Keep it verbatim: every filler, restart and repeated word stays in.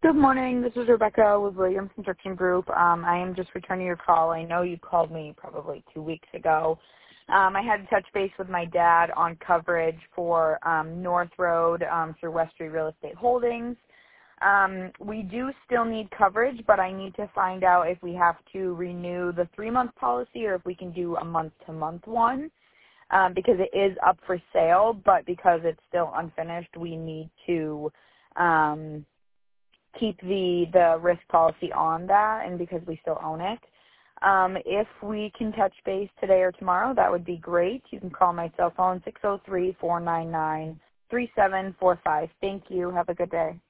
Good morning. This is Rebecca with Williams Construction Group. Um, I am just returning your call. I know you called me probably two weeks ago. Um, I had to touch base with my dad on coverage for um, North Road um, through Westry Real Estate Holdings. Um, we do still need coverage, but I need to find out if we have to renew the three-month policy or if we can do a month-to-month one um, because it is up for sale, but because it's still unfinished, we need to um, – keep the, the risk policy on that, and because we still own it. Um, if we can touch base today or tomorrow, that would be great. You can call my cell phone, six oh three, four nine nine, three seven four five. Thank you. Have a good day.